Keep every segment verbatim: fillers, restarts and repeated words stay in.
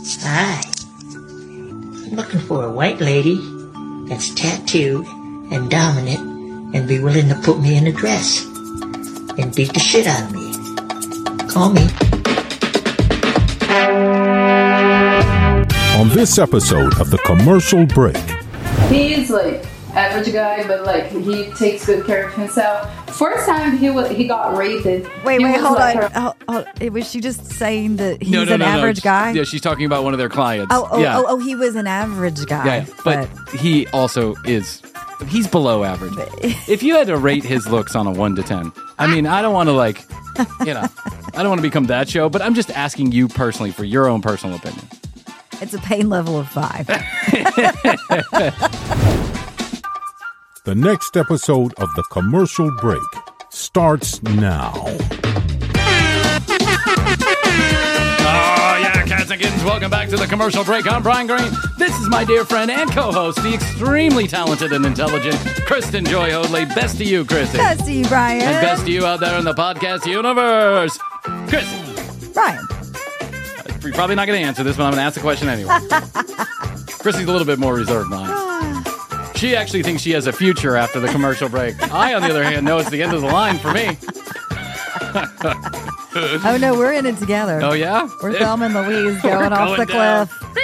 Hi. I'm looking for a white lady that's tattooed and dominant and be willing to put me in a dress and beat the shit out of me. Call me. On this episode of The Commercial Break. He's like average guy, but like he takes good care of himself. First time he was he got raped. Wait, he wait, hold like on. her- Hold, hold, was she just saying that he's no, no, an no, average no. guy? Yeah, she's talking about one of their clients. Oh, oh, yeah. oh, oh, he was an average guy. yeah, but, he also is, he's below average. If you had to rate his looks on a one to ten, I mean, I don't want to like, you know, I don't want to become that show, but I'm just asking you personally for your own personal opinion. It's a pain level of five. The next episode of The Commercial Break starts now. Oh, yeah, cats and kittens, welcome back to The Commercial Break. I'm Brian Green. This is my dear friend and co-host, the extremely talented and intelligent Kristen Joy Hoadley. Best to you, Kristen. Best to you, Brian. And best to you out there in the podcast universe. Kristen. Brian. You're probably not going to answer this, but I'm going to ask the question anyway. Chrissy's a little bit more reserved than I am. She actually thinks she has a future after the commercial break. I, on the other hand, know it's the end of the line for me. Oh, no, we're in it together. Oh, yeah? We're Thelma and Louise going off going the down.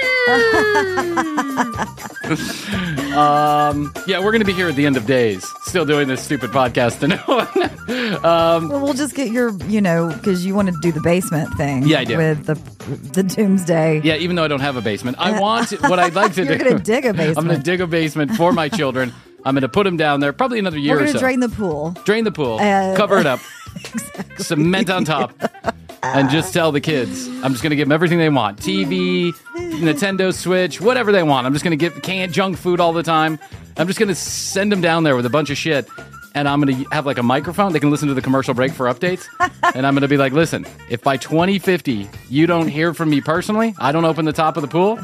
cliff. um, yeah, we're going to be here at the end of days, still doing this stupid podcast to no one. um, Well, we'll just get your, you know, because you want to do the basement thing. Yeah, I do. With the the doomsday. yeah, even though I don't have a basement, I want what I'd like to You're do. going to dig a basement. I'm going to dig a basement for my children. I'm going to put them down there probably another year We're or going so. to drain the pool. Drain the pool, Uh, cover it up, Exactly. cement on top, and just tell the kids, I'm just going to give them everything they want. T V, Nintendo Switch, whatever they want. I'm just going to give canned junk food all the time. I'm just going to send them down there with a bunch of shit, and I'm going to have like a microphone. They can listen to the commercial break for updates, and I'm going to be like, listen, if by twenty fifty you don't hear from me personally, I don't open the top of the pool,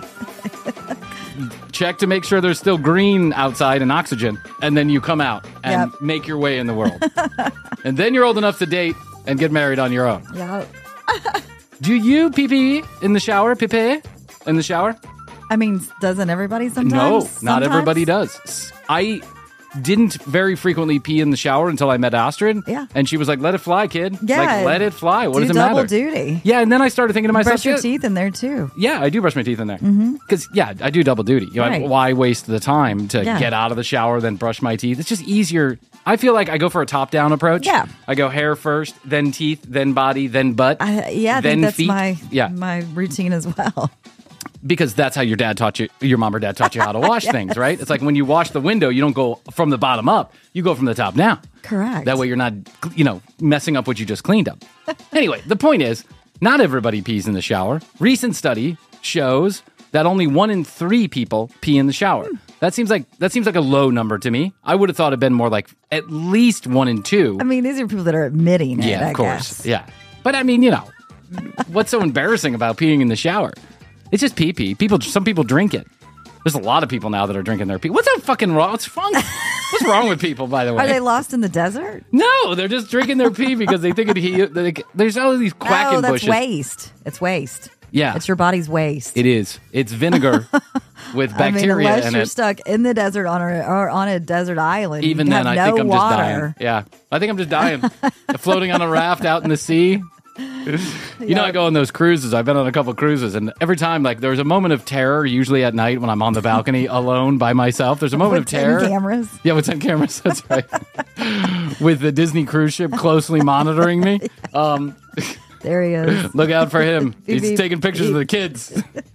check to make sure there's still green outside and oxygen, and then you come out and Yep. make your way in the world. And then you're old enough to date and get married on your own. Yeah. Do you pee-pee in the shower? Pee-pee in the shower? I mean, doesn't everybody sometimes? No, not Sometimes? everybody does. I didn't very frequently pee in the shower until I met Astrid. Yeah. And she was like, let it fly, kid. Yeah. Like, let it fly. What do does it double matter? duty. Yeah, and then I started thinking to myself, Brush your yeah, teeth in there, too. yeah, I do brush my teeth in there. Because, yeah, I do double duty. You know, Right. why waste the time to Yeah. get out of the shower, then brush my teeth? It's just easier. I feel like I go for a top-down approach. Yeah. I go hair first, then teeth, then body, then butt, I, yeah, I then think that's feet. my yeah. my routine as well. Because that's how your dad taught you, your mom or dad taught you how to wash Yes. things, right? It's like when you wash the window, you don't go from the bottom up, you go from the top down. Correct. That way you're not, you know, messing up what you just cleaned up. Anyway, the point is, not everybody pees in the shower. Recent study shows that only one in three people pee in the shower. Hmm. That seems like that seems like a low number to me. I would have thought it'd been more like at least one in two. I mean, these are people that are admitting it, yeah, I of course. guess. Yeah. But I mean, you know, what's so embarrassing about peeing in the shower? It's just pee pee. People, some people drink it. There's a lot of people now that are drinking their pee. What's that fucking wrong? What's wrong? What's wrong with people, by the way? Are they lost in the desert? No, they're just drinking their pee because they think it. He, they, there's all of these quacking Oh, that's bushes. waste. It's waste. Yeah, It's your body's waste. it is. It's vinegar with I mean, bacteria unless in you're it. stuck in the desert on a, or on a desert island, Even you then, have I no think I'm water. just dying. Yeah, I think I'm just dying. Floating on a raft out in the sea. You know, I go on those cruises. I've been on a couple cruises, and every time, like, there's a moment of terror, usually at night when I'm on the balcony alone by myself. There's a moment With of terror. ten cameras. Yeah, with ten cameras. That's right. With the Disney cruise ship closely monitoring me. Um, There he is. look out for him. Beep, He's beep, taking pictures beep. of the kids.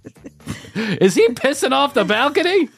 Is he pissing off the balcony?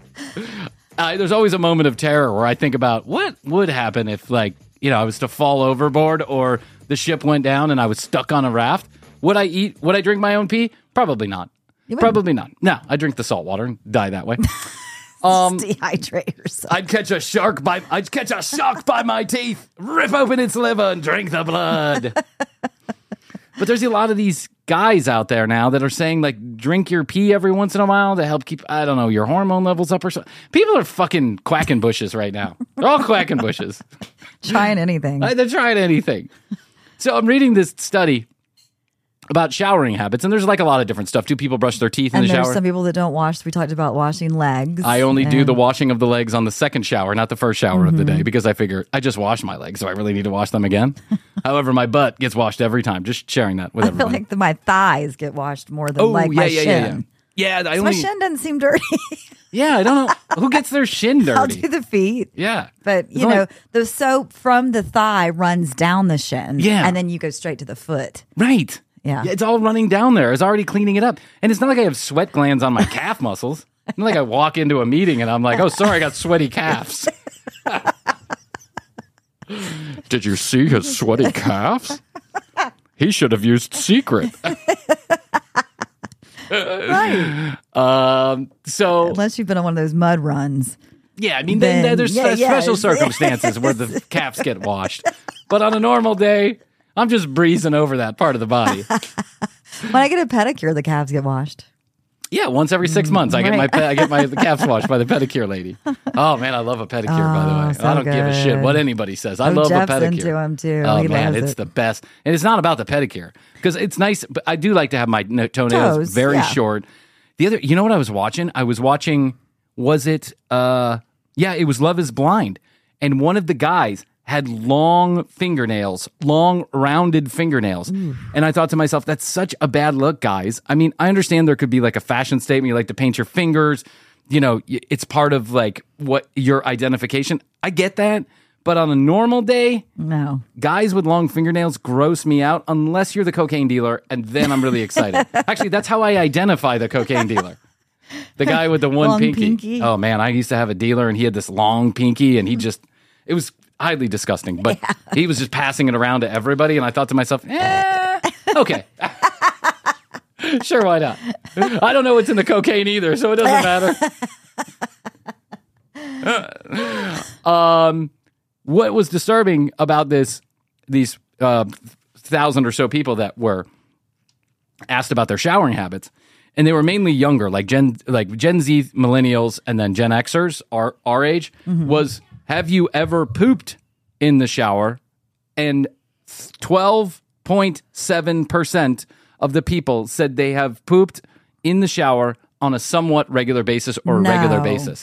Uh, there's always a moment of terror where I think about what would happen if, like, you know, I was to fall overboard or the ship went down and I was stuck on a raft. Would I eat? Would I drink my own pee? Probably not. You wouldn't. Probably not. No, I drink the salt water and die that way. Um, Dehydrate yourself. I'd catch a shark by I'd catch a shark by my teeth, rip open its liver, and drink the blood. But there's a lot of these guys out there now that are saying, like, drink your pee every once in a while to help keep, I don't know, your hormone levels up or something. People are fucking quacking bushes right now. They're all quacking bushes. Trying anything. Uh, They're trying anything. So I'm reading this study about showering habits, and there's like a lot of different stuff. Do people brush their teeth in And the there's shower? some people that don't wash. We talked about washing legs. I only do and- the washing of the legs on the second shower, not the first shower of the Mm-hmm. day, because I figure I just wash my legs, so I really need to wash them again. However, my butt gets washed every time. Just sharing that with I feel everyone. like the, my thighs get washed more than oh, like yeah, my yeah, shin. yeah, yeah. Yeah, I So only, my shin doesn't seem dirty. yeah, I don't know who gets their shin dirty. I'll do the feet. yeah, But, It's you only- know, the soap from the thigh runs down the shin. Yeah. And then you go straight to the foot. right. Yeah. it's all running down there. It's already cleaning it up, and it's not like I have sweat glands on my calf muscles. It's not like I walk into a meeting and I'm like, "Oh, sorry, I got sweaty calves." Did you see his sweaty calves? He should have used Secret. Right. Um. So Unless you've been on one of those mud runs. yeah, I mean, Then- then, there's yeah, spe- yeah, special it's- circumstances where the calves get washed, but on a normal day, I'm just breezing over that part of the body. When I get a pedicure, the calves get washed. Yeah, once every six months, I get my Right. pe- I get my the calves washed by the pedicure lady. Oh man, I love a pedicure. by the way, Oh, so I don't give a shit good. what anybody says. I Oh, love Jeff's a pedicure. into 'em, too. Oh He man, loves it's it. the best, and it's not about the pedicure because it's nice. But I do like to have my no- toenails Toes, very yeah. short. The other, you know what I was watching? I was watching. Was it? uh Yeah, it was Love Is Blind, and one of the guys had long fingernails, long rounded fingernails. And I thought to myself, that's such a bad look, guys. I mean, I understand there could be like a fashion statement. You like to paint your fingers. You know, y- it's part of like what your identification. I get that. But on a normal day, No. guys with long fingernails gross me out unless you're the cocaine dealer. And then I'm really excited. Actually, that's how I identify the cocaine dealer. The guy with the one Long pinky. pinky. Oh man, I used to have a dealer and he had this long pinky and he just, it was highly disgusting, but he was just passing it around to everybody. And I thought to myself, eh, okay. Sure, why not? I don't know what's in the cocaine either, so it doesn't matter. um, what was disturbing about this, these uh, thousand or so people that were asked about their showering habits, and they were mainly younger, like Gen, like Gen Z, millennials, and then Gen Xers, our our age, was have you ever pooped in the shower? And twelve point seven percent of the people said they have pooped in the shower on a somewhat regular basis or a No. regular basis.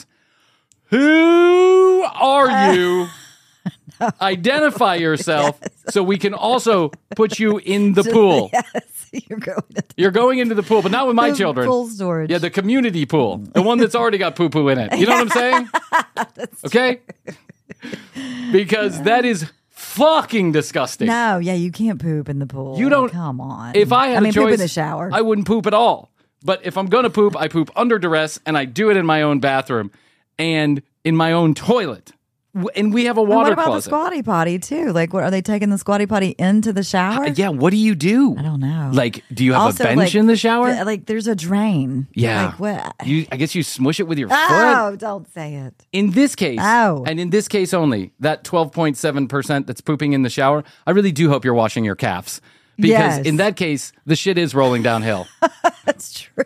Who are you? Identify yourself so we can also put you in the pool. Yes. You're going to You're going into the pool, but not with my the children. pool storage. Yeah, the community pool, the one that's already got poo poo in it. You know what I'm saying? Okay? Because that is fucking disgusting. No, yeah, you can't poop in the pool. You don't- Come on. If I had I mean, a choice, poop in the shower. I wouldn't poop at all. But if I'm going to poop, I poop under duress, and I do it in my own bathroom and in my own toilet. W- And we have a And water what about closet. the squatty potty too? Like, what are they taking the squatty potty into the shower? Yeah, what do you do? I don't know. Like, do you have Also, a bench like, in the shower? th- like, there's a drain. Yeah. Like what? You, I guess you smush it with your foot. Oh, don't say it. In this case, Oh. and in this case only, that twelve point seven percent that's pooping in the shower, I really do hope you're washing your calves. Because Yes. in that case, the shit is rolling downhill. That's true.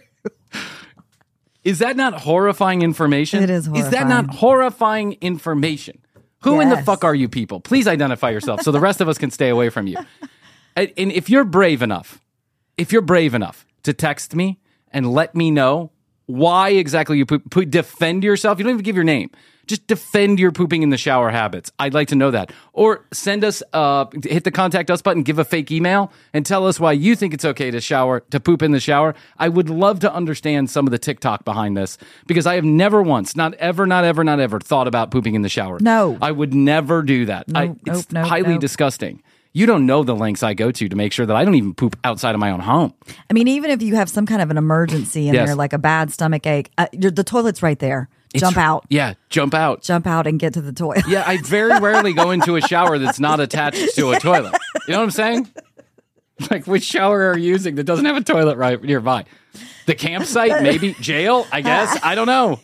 Is that not horrifying information? It is Is that not horrifying information? Who in the Yes. fuck are you people? Please identify yourself so the rest of us can stay away from you. And, and if you're brave enough, if you're brave enough to text me and let me know why exactly you poop, poop, defend yourself. You don't even give your name. Just defend your pooping in the shower habits. I'd like to know that. Or send us, uh, hit the contact us button, give a fake email, and tell us why you think it's okay to shower, to poop in the shower. I would love to understand some of the TikTok behind this because I have never once, not ever, not ever, not ever thought about pooping in the shower. No. I would never do that. I, Nope, it's nope, nope, highly nope. disgusting. You don't know the lengths I go to to make sure that I don't even poop outside of my own home. I mean, even if you have some kind of an emergency in Yes. there, like a bad stomach ache, uh, you're- the toilet's right there. It's- Jump out. Yeah, jump out. Jump out and get to the toilet. Yeah, I very rarely go into a shower that's not attached to a toilet. You know what I'm saying? Like, which shower are you using that doesn't have a toilet right nearby? The campsite, maybe jail, I guess. I don't know.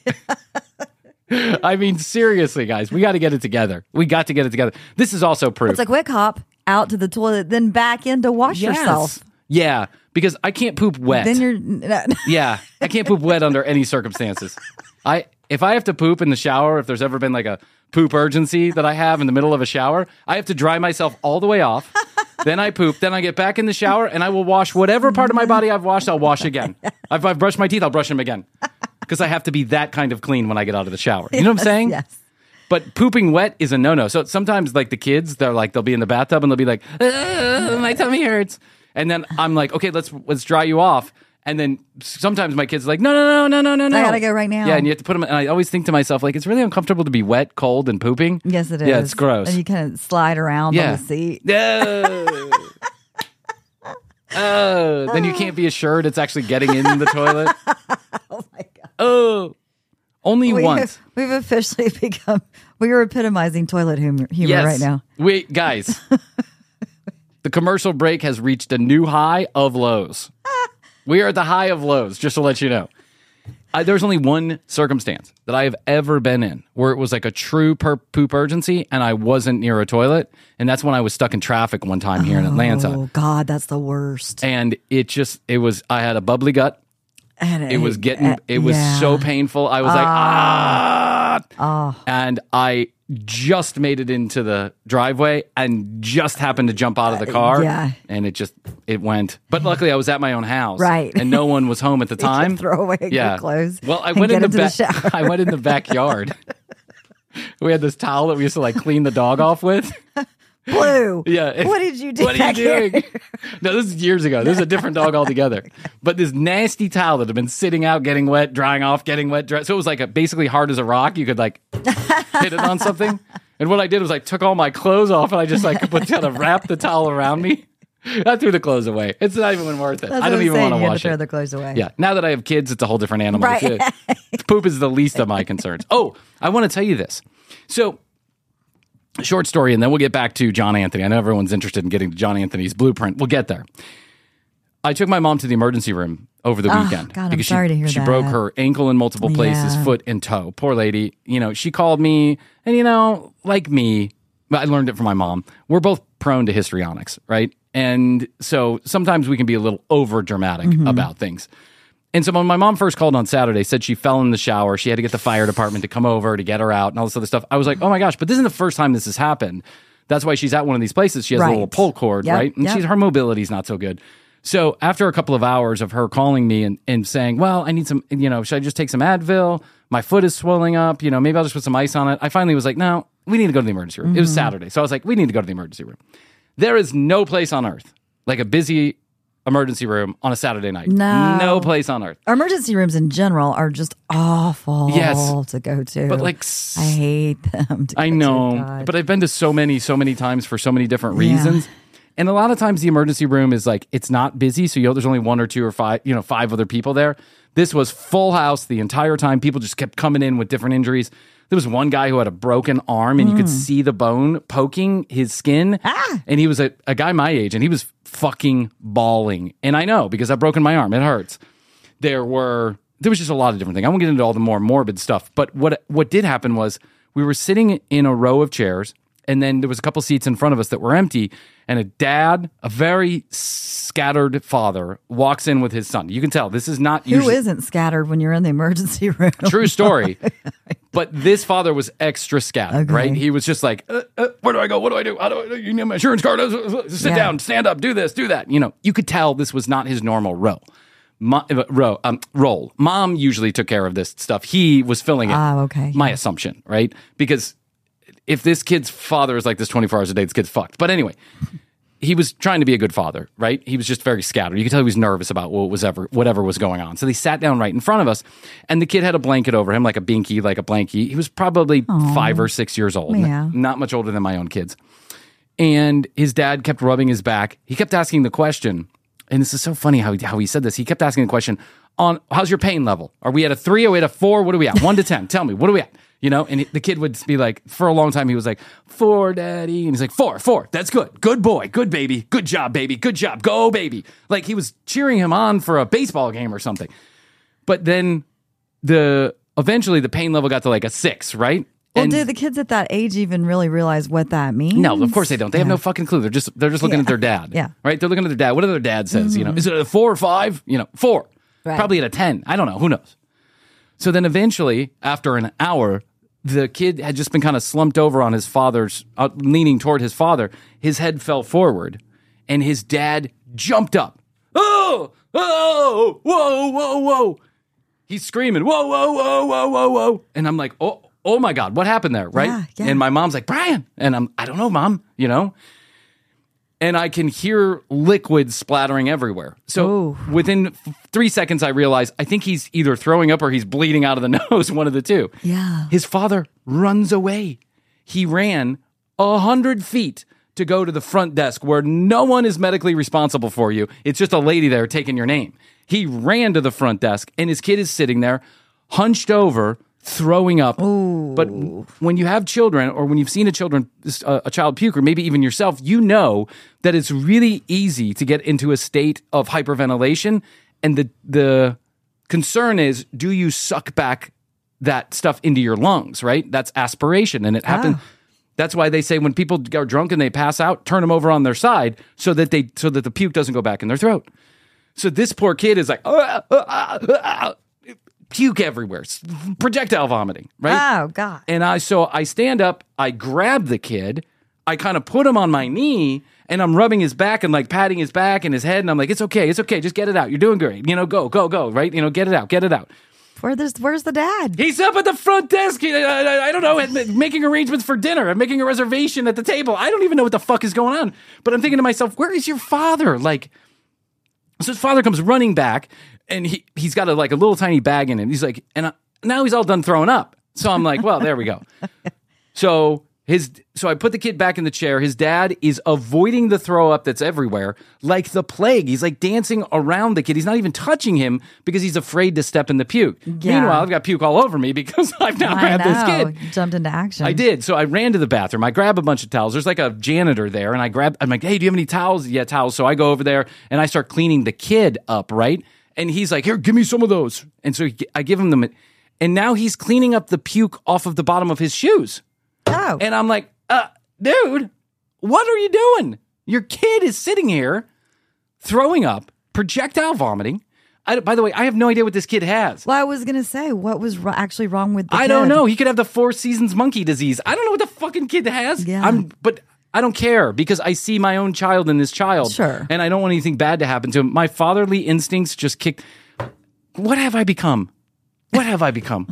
I mean, seriously, guys, we got to get it together. We got to get it together. This is also proof. It's like, quick hop out to the toilet, then back in to wash Yes. yourself. Yeah, because I can't poop wet. Then you're. No, Yeah, I can't poop wet under any circumstances. I if I have to poop in the shower, if there's ever been like a poop urgency that I have in the middle of a shower, I have to dry myself all the way off. Then I poop. Then I get back in the shower, and I will wash whatever part of my body I've washed. I'll wash again. I've, I've brushed my teeth. I'll brush them again because I have to be that kind of clean when I get out of the shower. You know what I'm saying? Yes. But pooping wet is a no-no. So sometimes, like the kids, they're like they'll be in the bathtub and they'll be like, my tummy hurts, and then I'm like, okay, let's let's dry you off. And then sometimes my kids are like, no, no, no, no, no, no, no. I gotta go right now. Yeah, and you have to put them. And I always think to myself, like, it's really uncomfortable to be wet, cold, and pooping. Yes, it is. Yeah, it's gross. And you kind of slide around Yeah. on the seat. No. Oh, then you can't be assured it's actually getting in the toilet. Oh my God. Oh, only We once. have, we've officially become, we are epitomizing toilet humor, humor Yes. right now. Wait, guys. The commercial break has reached a new high of lows. We are at the high of lows, just to let you know. I, there's only one circumstance that I have ever been in where it was like a true per- poop urgency and I wasn't near a toilet. And that's when I was stuck in traffic one time here in Atlanta. Oh God, that's the worst. And it just, it was, I had a bubbly gut. And It was getting, uh, it was yeah. so painful. I was like, ah. Oh. And I just made it into the driveway and just happened to jump out of the car. yeah. And it just, it went. But luckily I was at my own house. Right. And no one was home at the You can time. throw away yeah. your clothes. Well, I and went in get the, into ba- the shower. I went in the backyard. We had this towel that we used to like clean the dog off with. Blue. Yeah. What did you do? What are you back here? doing? No, this is years ago. This is a different dog altogether. But this nasty towel that had been sitting out, getting wet, drying off, getting wet, dry. So it was like a, basically hard as a rock. You could like hit it on something. And what I did was I took all my clothes off and I just like put kind of wrapped the towel around me. I threw the clothes away. It's not even worth it. That's I don't what I'm even saying. want to You have wash to throw it. the clothes away. Yeah. Now that I have kids, it's a whole different animal. Right. It's- Poop is the least of my concerns. Oh, I want to tell you this. So, short story, and then we'll get back to John Anthony. I know everyone's interested in getting to John Anthony's blueprint. We'll get there. I took my mom to the emergency room over the Oh, weekend God, I'm because sorry she, to hear she that. broke her ankle in multiple places, Yeah. foot and toe. Poor lady. You know, she called me, and you know, like me, but I learned it from my mom. We're both prone to histrionics, right? And so sometimes we can be a little over dramatic Mm-hmm. about things. And so when my mom first called on Saturday, said she fell in the shower. She had to get the fire department to come over to get her out and all this other stuff. I was like, oh my gosh, but this isn't the first time this has happened. That's why she's at one of these places. She has Right. a little pull cord, Yep, right? And yep. she's her mobility's not so good. So after a couple of hours of her calling me and, and saying, well, I need some, you know, should I just take some Advil? My foot is swelling up. You know, maybe I'll just put some ice on it. I finally was like, no, we need to go to the emergency room. Mm-hmm. It was Saturday. So I was like, we need to go to the emergency room. There is no place on earth like a busy emergency room on a Saturday night. No. No place on earth. Emergency rooms in general are just awful Yes. to go to. But like, I hate them. To I go to, know, God. but I've been to so many, so many times for so many different Yeah. reasons. And a lot of times the emergency room is like, it's not busy. So, you know, there's only one or two or five, you know, five other people there. This was full house the entire time. People just kept coming in with different injuries. There was one guy who had a broken arm and you could see the bone poking his skin. Ah. And he was a, a guy my age and he was fucking bawling. And I know because I've broken my arm. It hurts. There were, there was just a lot of different things. I won't get into all the more morbid stuff. But what what did happen was we were sitting in a row of chairs and then there was a couple seats in front of us that were empty. And a dad, a very scattered father, walks in with his son. You can tell this is not Who usually isn't scattered when you're in the emergency room? true story. But this father was extra scattered, Okay. right? He was just like, uh, uh, where do I go? What do I do? How do I do? You need my insurance card? Uh, uh, uh, Sit Yeah. down, stand up, do this, do that. You know, you could tell this was not his normal row. Mo- uh, row, um, role. Mom usually took care of this stuff. He was filling it. Ah, okay. My assumption, right? Because if this kid's father is like this twenty-four hours a day, this kid's fucked. But anyway, he was trying to be a good father, right? He was just very scattered. You could tell he was nervous about what was ever, whatever was going on. So they sat down right in front of us, and the kid had a blanket over him, like a binky, like a blankie. He was probably five or six years old, Yeah. N- not much older than my own kids. And his dad kept rubbing his back. He kept asking the question, and this is so funny how he, how he said this. He kept asking the question on, how's your pain level? Are we at a three? Are we at a four? What are we at? One to ten. Tell me, what are we at? You know, and the kid would be like, for a long time, he was like, four, daddy. And he's like, four, four. That's good. Good boy. Good baby. Good job, baby. Good job. Go, baby. Like he was cheering him on for a baseball game or something. But then the eventually the pain level got to like a six, right? Well, And- do the kids at that age even really realize what that means? no, of course they don't. They have no fucking clue. They're just they're just looking Yeah. at their dad. Yeah. Right? They're looking at their dad. Whatever their dad says, you know. Is it a four or five? You know, four. Right. Probably at a ten. I don't know. Who knows? So then eventually, after an hour, the kid had just been kind of slumped over on his father's, uh, leaning toward his father. His head fell forward. and his dad jumped up. Oh, oh, whoa, whoa, whoa. He's screaming, whoa, whoa, whoa, whoa, whoa, whoa. And I'm like, oh, oh my God, what happened there, right? Yeah, yeah. And my mom's like, Brian. And I'm, I don't know, Mom, you know? And I can hear liquid splattering everywhere. So Ooh. within f- three seconds, I realize I think he's either throwing up or he's bleeding out of the nose, one of the two. Yeah. His father runs away. He ran a hundred feet to go to the front desk where no one is medically responsible for you. It's just a lady there taking your name. He ran to the front desk, and his kid is sitting there, hunched over, throwing up. Ooh. But when you have children, or when you've seen a children, uh, a child puke, or maybe even yourself, you know that it's really easy to get into a state of hyperventilation. And the the concern is, do you suck back that stuff into your lungs, right? That's aspiration, and it happens. Oh. That's why they say when people are drunk and they pass out, turn them over on their side so that they so that the puke doesn't go back in their throat. So this poor kid is like, ah, ah, ah, ah, puke everywhere, projectile vomiting, right? Oh, God. And I so I stand up, I grab the kid, I kind of put him on my knee, and I'm rubbing his back and like patting his back and his head, and I'm like, it's okay, it's okay, just get it out. You're doing great. You know, go, go, go, right? You know, get it out, get it out. Where there's, where's the dad? He's up at the front desk. I, I, I don't know, making arrangements for dinner. I'm making a reservation at the table. I don't even know what the fuck is going on. But I'm thinking to myself, where is your father? Like, so his father comes running back, and he, he's got a, like a little tiny bag in it. He's like, and I, now he's all done throwing up. So I'm like, well, there we go. So his, so I put the kid back in the chair. His dad is avoiding the throw up that's everywhere like the plague. He's like dancing around the kid. He's not even touching him because he's afraid to step in the puke. Yeah. Meanwhile, I've got puke all over me because I've now I grabbed know. this kid. You jumped into action. I did. So I ran to the bathroom. I grab a bunch of towels. There's like a janitor there, and I grab, I'm like, hey, do you have any towels? Yeah, towels. So I go over there and I start cleaning the kid up, right? And he's like, here, give me some of those. And so he, I give him them. And now he's cleaning up the puke off of the bottom of his shoes. Oh. And I'm like, uh, dude, what are you doing? Your kid is sitting here throwing up, projectile vomiting. I, by the way, I have no idea what this kid has. Well, I was going to say, what was ro- actually wrong with the I kid? don't know. He could have the Four Seasons monkey disease. I don't know what the fucking kid has. Yeah. I'm, but I don't care because I see my own child in this child. Sure. And I don't want anything bad to happen to him. My fatherly instincts just kicked. What have I become? What have I become?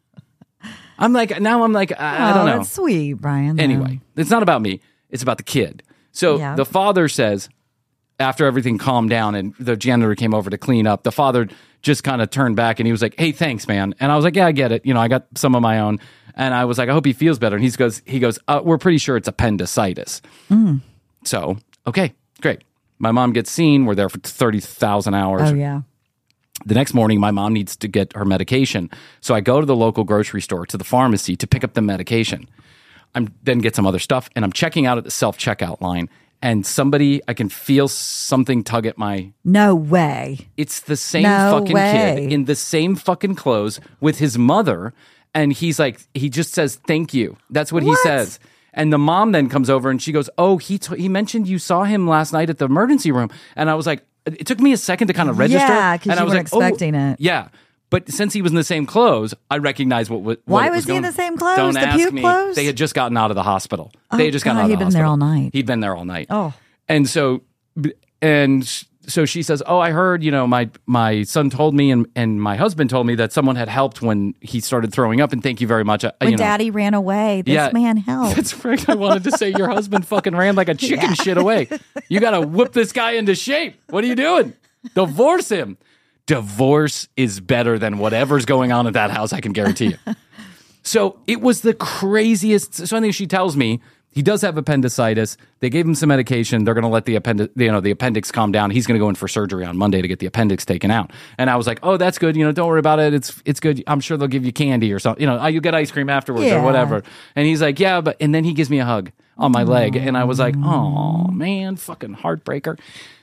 I'm like, now I'm like, I, I don't Oh, know. that's sweet, Brian. though. Anyway, it's not about me. It's about the kid. So Yeah. the father says, after everything calmed down and the janitor came over to clean up, the father just kind of turned back and he was like, hey, thanks, man. And I was like, yeah, I get it. You know, I got some of my own. And I was like, I hope he feels better. And he goes, he goes, uh, we're pretty sure it's appendicitis. Mm. So, okay, great. My mom gets seen. We're there for thirty thousand hours. Oh, yeah. The next morning, my mom needs to get her medication. So I go to the local grocery store, to the pharmacy, to pick up the medication. I'm then get some other stuff, and I'm checking out at the self-checkout line. And somebody, I can feel something tug at my... No way. It's the same No fucking way. kid in the same fucking clothes with his mother. And he's like, he just says, thank you. That's what, What? he says. And the mom then comes over and she goes, oh, he t- he mentioned you saw him last night at the emergency room. And I was like, it took me a second to kind of register. Yeah, 'cause and you I was weren't like, expecting oh, it. Yeah. But since he was in the same clothes, I recognized what, what Why what was he in going- the same clothes? Don't The ask puke me. clothes? They had just gotten out of the hospital. Oh, they had just gotten God, out of he'd the been there hospital. all night. He'd been there all night. Oh. And so, and so she says, oh, I heard, you know, my my son told me and, and my husband told me that someone had helped when he started throwing up, and thank you very much. Uh, When you know. Daddy ran away, this Yeah. man helped. That's right. I wanted to say your husband fucking ran like a chicken shit away. You got to whip this guy into shape. What are you doing? Divorce him. Divorce is better than whatever's going on at that house, I can guarantee you. So it was the craziest. So I think she tells me he does have appendicitis. They gave him some medication. They're going to let the appendix, you know, the appendix calm down. He's going to go in for surgery on Monday to get the appendix taken out. And I was like, oh, that's good. You know, don't worry about it. It's it's good. I'm sure they'll give you candy or something. You know, you get ice cream afterwards Yeah. or whatever. And he's like, yeah, but and then he gives me a hug on my leg, and I was like, oh man, fucking heartbreaker.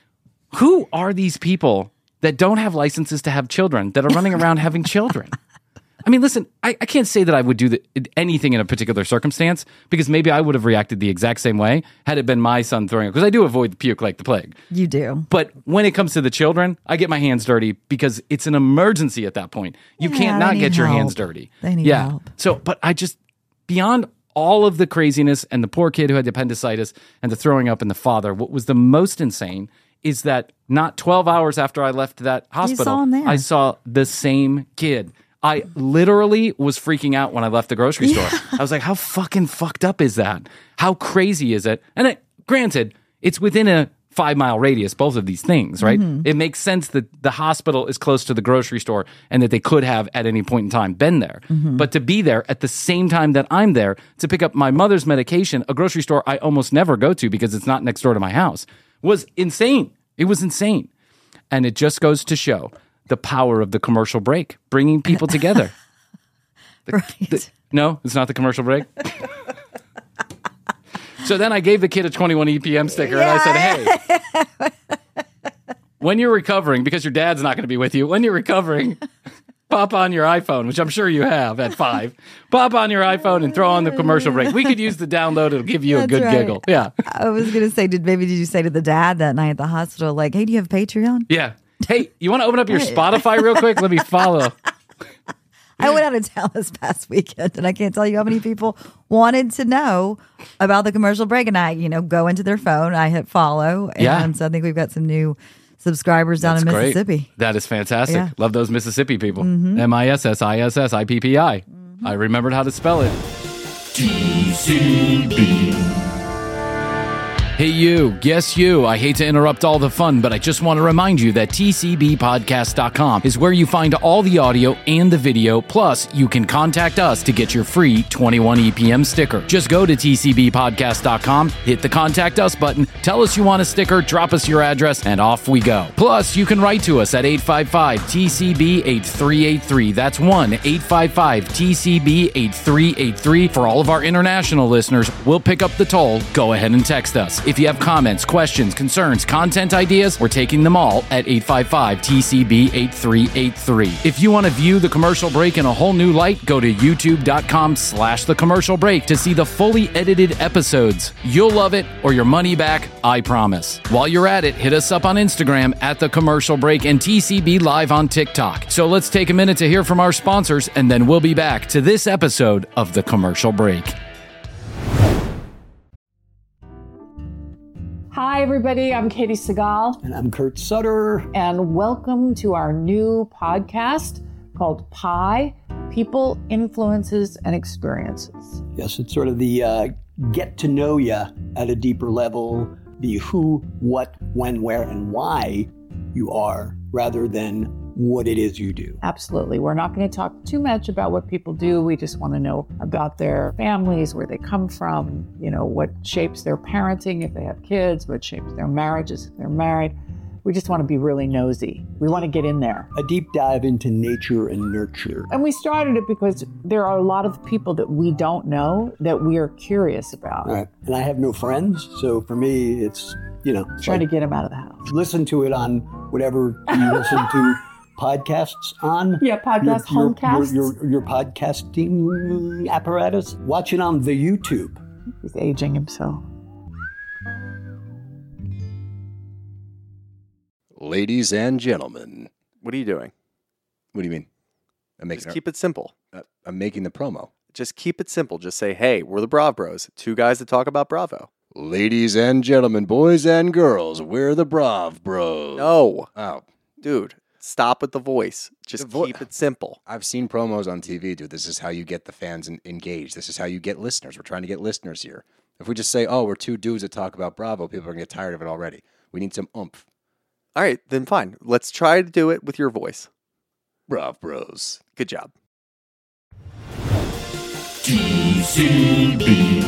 Who are these people that don't have licenses to have children that are running around having children? I mean, listen, I, I can't say that I would do the, anything in a particular circumstance because maybe I would have reacted the exact same way had it been my son throwing up, because I do avoid the puke like the plague. You do. But when it comes to the children, I get my hands dirty because it's an emergency at that point. You Yeah, can't they not need get your help. hands dirty. They need yeah. help. So, but I just, beyond all of the craziness and the poor kid who had the appendicitis and the throwing up and the father, what was the most insane is that not twelve hours after I left that hospital, saw him there. I saw the same kid. I literally was freaking out when I left the grocery store. I was like, how fucking fucked up is that? How crazy is it? And it, granted, it's within a five mile radius, both of these things, right? Mm-hmm. It makes sense that the hospital is close to the grocery store and that they could have at any point in time been there. Mm-hmm. But to be there at the same time that I'm there to pick up my mother's medication, a grocery store I almost never go to because it's not next door to my house, was insane. It was insane. And it just goes to show the power of the commercial break, bringing people together. The, right. The, no, it's not the commercial break. So then I gave the kid a twenty-one E P M sticker, yeah. And I said, hey, when you're recovering, because your dad's not going to be with you, when you're recovering, pop on your iPhone, which I'm sure you have at five. Pop on your iPhone and throw on the commercial break. We could use the download. It'll give you That's a good right. giggle. Yeah. I was going to say, did maybe did you say to the dad that night at the hospital, like, hey, do you have Patreon? Yeah. Hey, you want to open up your Spotify real quick? Let me follow. I went out of town this past weekend, and I can't tell you how many people wanted to know about the commercial break. And I, you know, go into their phone, I hit follow, and Yeah. so I think we've got some new subscribers down That's in great. Mississippi. That is fantastic. Yeah. Love those Mississippi people. Mm-hmm. M I S S I S S I P P I. I remembered how to spell it. T C B. Hey you, yes you, I hate to interrupt all the fun, but I just want to remind you that T C B podcast dot com is where you find all the audio and the video, plus you can contact us to get your free twenty-one E P M sticker. Just go to T C B podcast dot com, hit the contact us button, tell us you want a sticker, drop us your address, and off we go. Plus, you can write to us at eight five five T C B eight three eight three. That's one eight five five T C B eight three eight three. For all of our international listeners, we'll pick up the toll. Go ahead and text us. If you have comments, questions, concerns, content ideas, we're taking them all at eight five five T C B eight three eight three. If you want to view the commercial break in a whole new light, go to youtube.com slash the commercial break to see the fully edited episodes. You'll love it or your money back, I promise. While you're at it, hit us up on Instagram at the commercial break and T C B live on TikTok. So let's take a minute to hear from our sponsors and then we'll be back to this episode of the commercial break. Hi, everybody. I'm Katie Segal. And I'm Kurt Sutter. And welcome to our new podcast called Pi, People, Influences, and Experiences. Yes, it's sort of the uh, get to know you at a deeper level, the who, what, when, where, and why you are, rather than what it is you do. Absolutely. We're not going to talk too much about what people do. We just want to know about their families, where they come from, you know, what shapes their parenting if they have kids, what shapes their marriages if they're married. We just want to be really nosy. We want to get in there. A deep dive into nature and nurture. And we started it because there are a lot of people that we don't know that we are curious about. All right. And I have no friends, so for me, it's, you know. Try like, to get them out of the house. Listen to it on whatever you listen to podcasts on. Yeah, podcast, your, homecasts. Your, your, your podcasting apparatus. Watch it on the YouTube. He's aging himself. Ladies and gentlemen. What are you doing? What do you mean? I'm making Just keep it simple. Uh, I'm making the promo. Just keep it simple. Just say, hey, we're the Brav Bros. Two guys that talk about Bravo. Ladies and gentlemen, boys and girls, we're the Brav Bros. No. Oh. Dude, stop with the voice. Just The vo- keep it simple. I've seen promos on T V, dude. This is how you get the fans en- engaged. This is how you get listeners. We're trying to get listeners here. If we just say, oh, we're two dudes that talk about Bravo, people are going to get tired of it already. We need some oomph. All right, then fine. Let's try to do it with your voice. Brav Bros. Good job. T C B.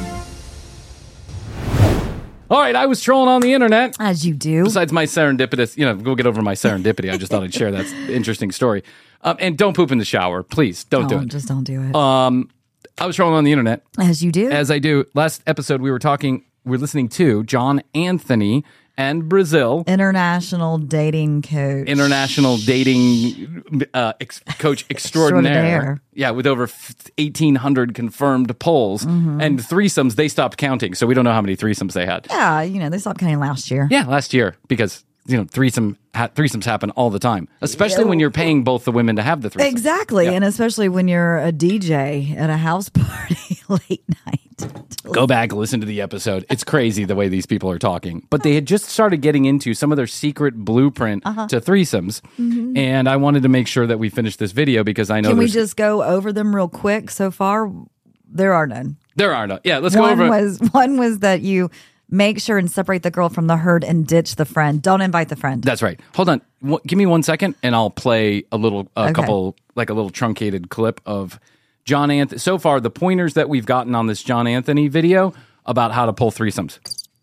All right, I was trolling on the internet. As you do. Besides my serendipitous, you know, go get over my serendipity. I just thought I'd share that interesting story. Um, and don't poop in the shower, please. Don't do Don't, it. Just don't do it. Um, I was trolling on the internet. As you do. As I do. Last episode, we were talking, we were listening to John Anthony and Brazil. International dating coach. International dating uh, ex- coach extraordinaire. Extraordinaire. Yeah, with over eighteen hundred confirmed polls. Mm-hmm. And threesomes, they stopped counting, so we don't know how many threesomes they had. Yeah, you know, they stopped counting last year. Yeah, last year, because, you know, threesome ha- threesomes happen all the time, especially when you're paying both the women to have the threesome. Exactly. Yeah. And especially when you're a D J at a house party. late night. Go back, listen to the episode. It's crazy the way these people are talking. But they had just started getting into some of their secret blueprint Uh-huh. to threesomes. Mhm. And I wanted to make sure that we finished this video because I know Can we there's- just go over them real quick? So far, there are none. there are no. Yeah, let's one go over. Was, one was that you make sure and separate the girl from the herd and ditch the friend. Don't invite the friend. That's right. Hold on. W- give me one second, and I'll play a little, a Okay. couple, like a little truncated clip of John Anthony. So far, the pointers that we've gotten on this John Anthony video about how to pull threesomes.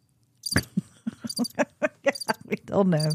We don't know.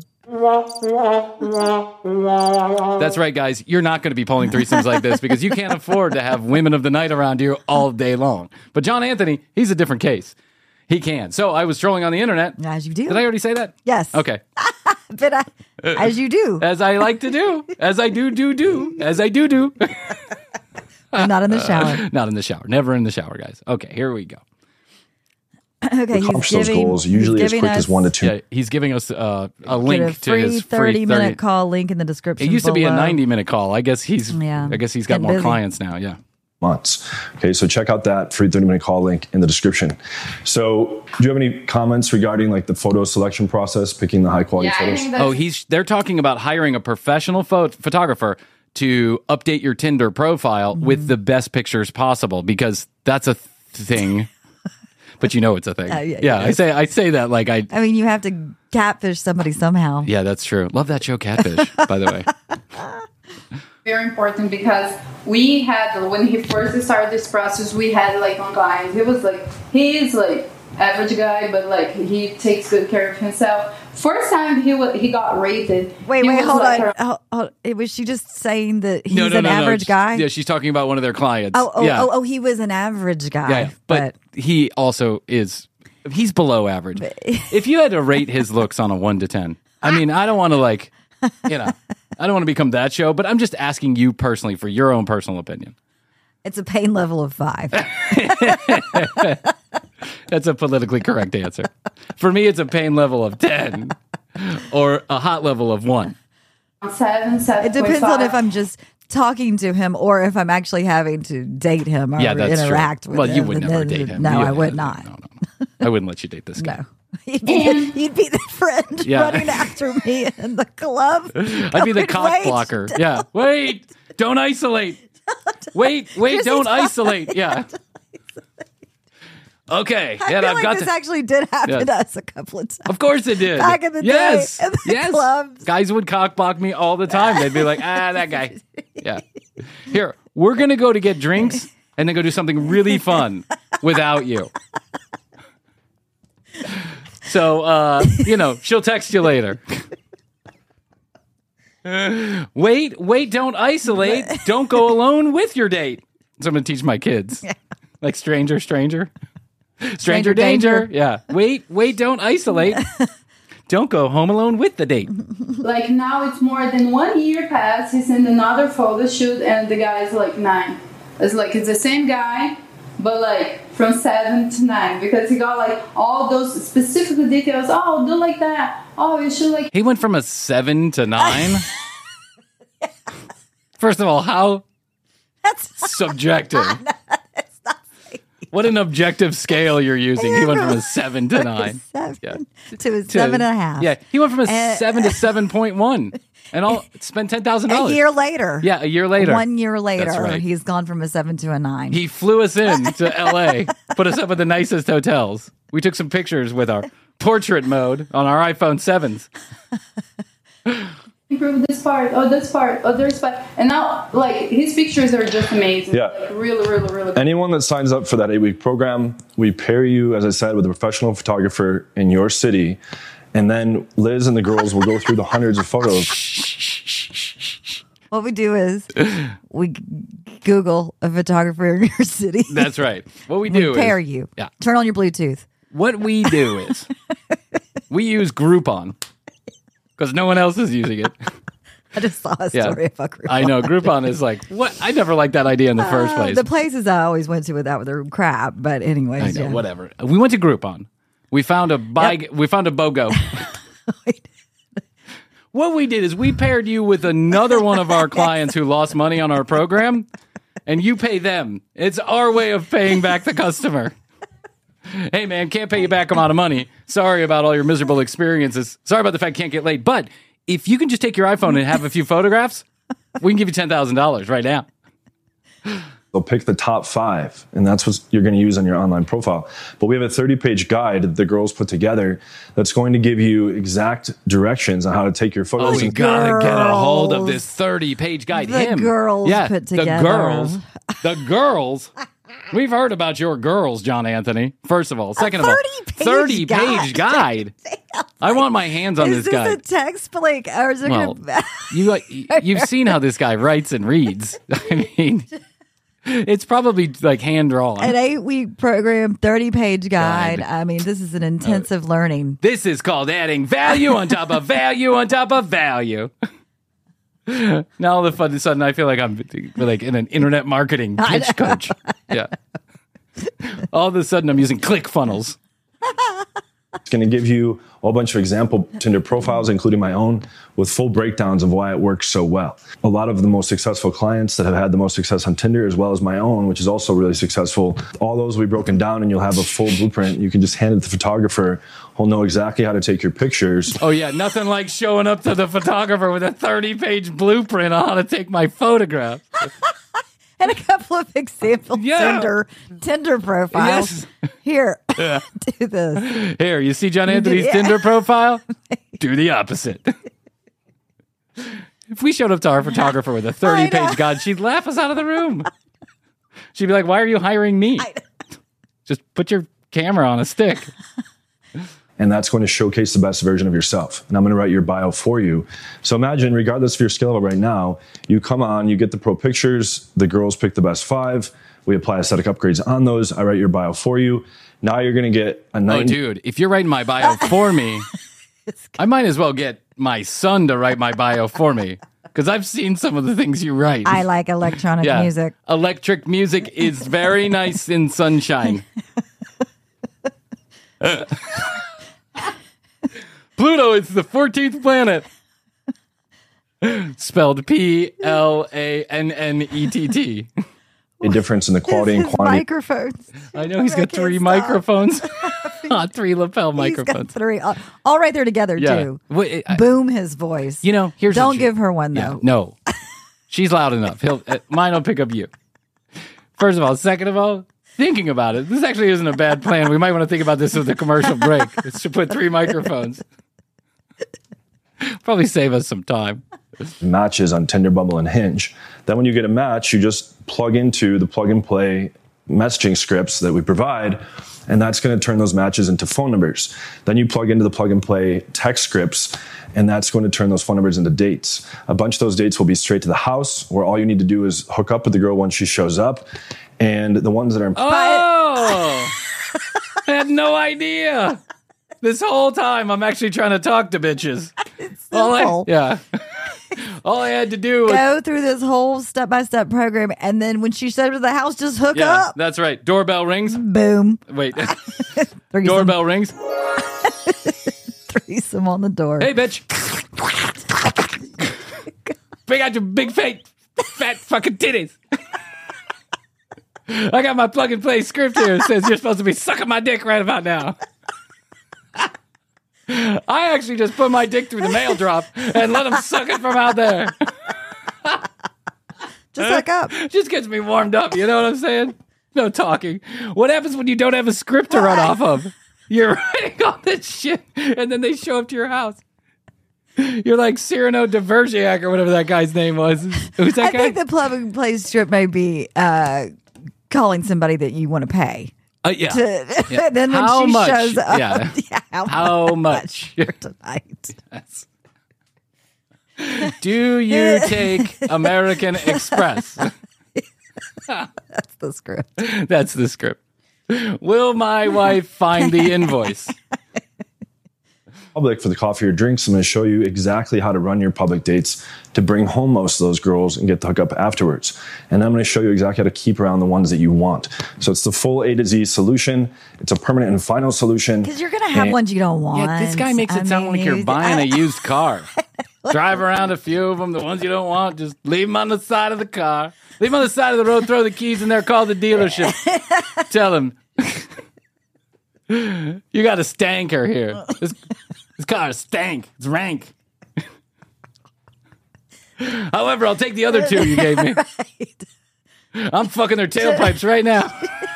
That's right, guys. You're not going to be pulling threesomes like this because you can't afford to have women of the night around you all day long. But John Anthony, he's a different case. He can. So I was trolling on the internet. As you do. Did I already say that? Yes. Okay. But I, as you do. As I like to do. As I do, do, do. As I do, do. I'm not in the shower. Not in the shower. Never in the shower, guys. Okay, here we go. Okay, he's accomplish those giving, goals usually he's as giving quick us, as one to two. Yeah, he's giving us uh, a get link a free to his free thirty minute thirty call link in the description. It used to be a below. ninety minute call. I guess he's. Yeah. I guess he's got Getting more busy. clients now. Yeah. Months. Okay, so check out that free thirty minute call link in the description. So, do you have any comments regarding like the photo selection process, picking the high quality Yeah, I photos? think that's- Oh, he's. They're talking about hiring a professional pho- photographer to update your Tinder profile Mm-hmm. with the best pictures possible because that's a th- thing. But you know it's a thing. Uh, yeah, yeah, yeah. I say I say that like I. I mean, you have to catfish somebody somehow. Yeah, that's true. Love that show, Catfish. By the way. very important because we had when he first started this process, we had like one client. He was like he's like average guy, but like he takes good care of himself. First time he was he got rated. Wait, he wait, was hold like on. around- Hold, hold, it was she just saying that he's no, no, an no, no. average guy? Yeah, she's talking about one of their clients. Oh, oh, yeah. oh, oh, he was an average guy. Yeah, yeah. But, he also is, he's below average. If you had to rate his looks on a one to ten, I mean, I don't want to like, you know, I don't want to become that show, but I'm just asking you personally for your own personal opinion. It's a pain level of five. That's a politically correct answer. For me, it's a pain level of ten or a hot level of one. seven, seven. It depends on if I'm just talking to him or if I'm actually having to date him or Yeah, that's true. interact with Well, him. you would And never then- date him. No, You- I would not. No, no, no. I wouldn't let you date this guy. No. You'd be, the, you'd be the friend Yeah. running after me in the club. I'd be the Going, cock "Wait, blocker. Yeah. Wait. Don't isolate. Wait, wait, Chrissy, don't don't isolate. Yeah. Okay. I Yeah, feel I've like got this to. actually did happen Yeah. to us a couple of times. Of course it did. Back in the day, yes. in the yes. clubs. Guys would cock block me all the time. They'd be like, ah, that guy. Yeah. Here, we're going to go to get drinks and then go do something really fun without you. So, uh, you know, she'll text you later. Wait, wait, don't isolate. Don't go alone with your date. So I'm going to teach my kids. Like stranger, stranger. Stranger, Stranger danger. danger. Yeah. Wait, wait, don't isolate. Don't go home alone with the date. like now it's more than one year past. He sent another photo shoot and the guy's like nine. It's like it's the same guy, but like from seven to nine because he got like all those specific details. Oh, do like that. Oh, you should like. He went from a seven to nine. First of all, how That's subjective. What an objective scale you're using. He went from a seven to nine. seven Yeah. to a To- seven and a half. Yeah, he went from a Uh, seven to seven point one, and all spent ten thousand A dollars. year later. Yeah, a year later. One year later, That's right. he's gone from a seven to a nine. He flew us in to L A, put us up at the nicest hotels. We took some pictures with our portrait mode on our iPhone sevens. Improve this part, oh this part, oh this part, and now like his pictures are just amazing. Yeah. like, really, really, really. Good. Anyone that signs up for that eight week program, we pair you, as I said, with a professional photographer in your city. And then Liz and the girls will go through the hundreds of photos. What we do is we g- Google a photographer in your city. That's right. What we We do pair is, you. Yeah. Turn on your Bluetooth. What we do is we use Groupon because no one else is using it. I just saw a Yeah. story about Groupon. I know Groupon is like what? I never liked that idea in the first Uh, place. the places I always went to with that were crap, but anyways, I know, yeah. whatever. We went to Groupon. We found a buy. We found a BOGO. What we did is we paired you with another one of our clients who lost money on our program, and you pay them. It's our way of paying back the customer. Hey, man, can't pay you back amount of money. Sorry about all your miserable experiences. Sorry about the fact I can't get laid. But if you can just take your iPhone and have a few photographs, we can give you ten thousand dollars right now. They'll pick the top five, and that's what you're going to use on your online profile. But we have a thirty-page guide that the girls put together that's going to give you exact directions on how to take your photos. Oh, we got to get a hold of this thirty-page guide. The Him. girls yeah, put the together. girls. The girls. We've heard about your girls, John Anthony. First of all. Second of all, thirty-page thirty-page guide. I want my hands on Is this guy. this a text like, or is it Well, gonna... you, you've seen how this guy writes and reads. I mean... It's probably like hand drawn. An eight week program, thirty page guide. Guide. I mean, this is an intensive learning. This is called adding value on top of value on top of value. Now all of a sudden I feel like I'm like in an internet marketing pitch coach. Yeah. All of a sudden I'm using ClickFunnels. It's going to give you a whole bunch of example Tinder profiles, including my own, with full breakdowns of why it works so well. A lot of the most successful clients that have had the most success on Tinder, as well as my own, which is also really successful, all those will be broken down and you'll have a full blueprint. You can just hand it to the photographer. He'll know exactly how to take your pictures. Oh, yeah. Nothing like showing up to the photographer with a thirty-page blueprint on how to take my photograph. And a couple of example Yeah. Tinder Tinder profiles. Yes. Here, Yeah. do this. Here, you see John Anthony's Yeah. Tinder profile? Do the opposite. If we showed up to our photographer with a I thirty-page know. guide, she'd laugh us out of the room. She'd be like, why are you hiring me? Just put your camera on a stick. And that's going to showcase the best version of yourself. And I'm going to write your bio for you. So imagine, regardless of your skill level right now, you come on, you get the pro pictures, the girls pick the best five, we apply aesthetic upgrades on those, I write your bio for you. Now you're going to get a night. Oh, dude, if you're writing my bio for me, I might as well get my son to write my bio for me. Because I've seen some of the things you write. I like electronic Yeah. music. Electric music is very nice in sunshine. Pluto is the fourteenth planet. Spelled P L A N N E T T. A difference in the quality and His quantity. microphones. I know he's I got can't three stop. microphones. Ah, three lapel He's got microphones. three, all, all right there together Yeah. too. Wait, I- Boom his voice. You know, here's Don't the give her one Yeah, though. no, she's loud enough. He'll uh, mine will pick up you. First of all, second of all, thinking about it, this actually isn't a bad plan. We might want to think about this with the commercial break. It's to put three microphones. Probably save us some time. Matches on Tinder, Bumble, and Hinge. Then when you get a match, you just plug into the plug and play messaging scripts that we provide, and that's going to turn those matches into phone numbers. Then you plug into the plug and play text scripts, and that's going to turn those phone numbers into dates. A bunch of those dates will be straight to the house, where all you need to do is hook up with the girl once she shows up. And the ones that are Oh, I had no idea. This whole time, I'm actually trying to talk to bitches. All I, Simple. yeah. All I had to do was Go through this whole step by step program, and then when she showed up to the house, just hook yeah, up. that's right. Doorbell rings. Boom. Wait. Threesome. Doorbell rings. Threesome on the door. Hey, bitch. Bring out your big fake fat fucking titties. I got my plug and play script here. It says you're supposed to be sucking my dick right about now. I actually just put my dick through the mail drop and let them suck it from out there. Just hook up. Just gets me warmed up. You know what I'm saying? No talking. What happens when you don't have a script to run off of? You're writing all this shit, and then they show up to your house. You're like Cyrano de Bergerac or whatever that guy's name was. Who's that I guy? think the plug and play strip may be uh, calling somebody that you want to pay. Uh, yeah. To, Yeah. Then when How she much? shows up, Yeah. yeah, how, How much? for tonight? Yes. Do you take American Express? That's the script. That's the script. Will my wife find the invoice? public for the coffee or drinks. I'm going to show you exactly how to run your public dates to bring home most of those girls and get the hookup afterwards. And I'm going to show you exactly how to keep around the ones that you want. So it's the full A to Z solution. It's a permanent and final solution. Because you're going to have And- ones you don't want. Yeah, this guy makes it I sound mean, like you're you- buying a used car. Drive around a few of them. The ones you don't want, just leave them on the side of the car. Leave them on the side of the road. Throw the keys in there. Call the dealership. Tell them, you got a stanker here. This, this car is stank. It's rank. However, I'll take the other two you gave me. Right. I'm fucking their tailpipes right now.